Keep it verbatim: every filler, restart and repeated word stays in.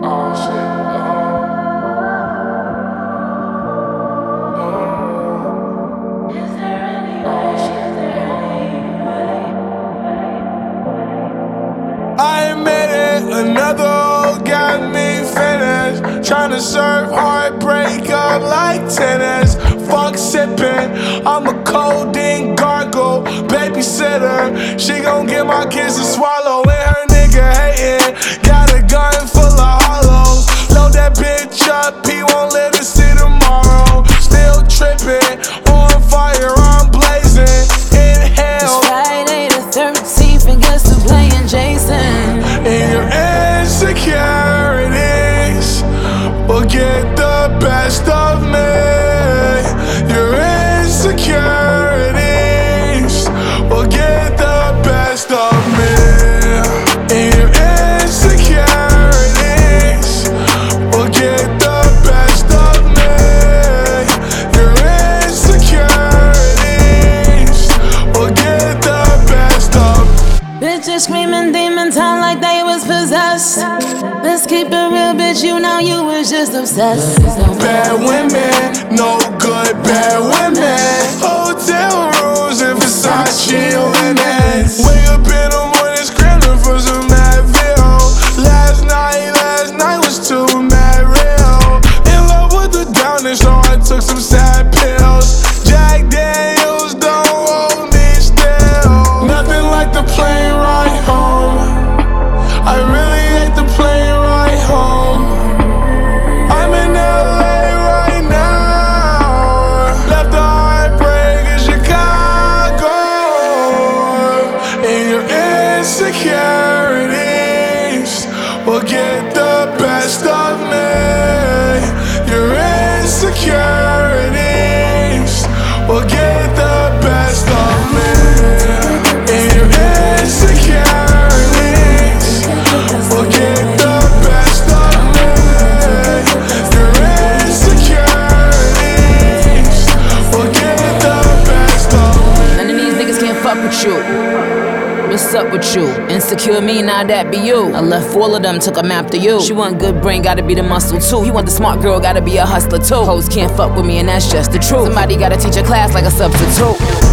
Oh shit. I made it, another hole got me finished. Tryna serve heartbreak up like tennis. Fuck sippin', I'm a codeine gargle babysitter. She gon' get my kids to swallow and her nigga hatin'. Got a gun full of hollows. Load that bitch up, he won't let us see tomorrow. Still trippin', on fire, I'm blazing. Inhale. It's Friday the thirteenth and guess who's playing Jason? And your insecurities will get the best of me. Your insecurities will get the best of me. And your insecurities will get the best of me. Your insecurities will get the best of me. Bitches screaming demon town like they was possessed. Let's keep it real, bitch, you know you was just obsessed. Bad women, no good bad women. Hotel rooms and Versace linens. Wake up in the morning scrambling for some Advil. Last night, last night was too mad real. In love with the downness, so I took some sad pills. Jack Daniels don't hold me still. Nothing like the plane ride home. I really hate the plane ride home. I'm in L A right now. Left the heartbreak in Chicago. And your insecurities will get the best of me. Your insecurities will get the best of me. And your insecurities will get the best of me. Your insecurities will get the best of me. None of these niggas can't fuck with you. What's up with you? Insecure me, now that be you. I left all of them, took them after you. She want good brain, gotta be the muscle too. You want the smart girl, gotta be a hustler too. Hoes can't fuck with me and that's just the truth. Somebody gotta teach a class like a substitute.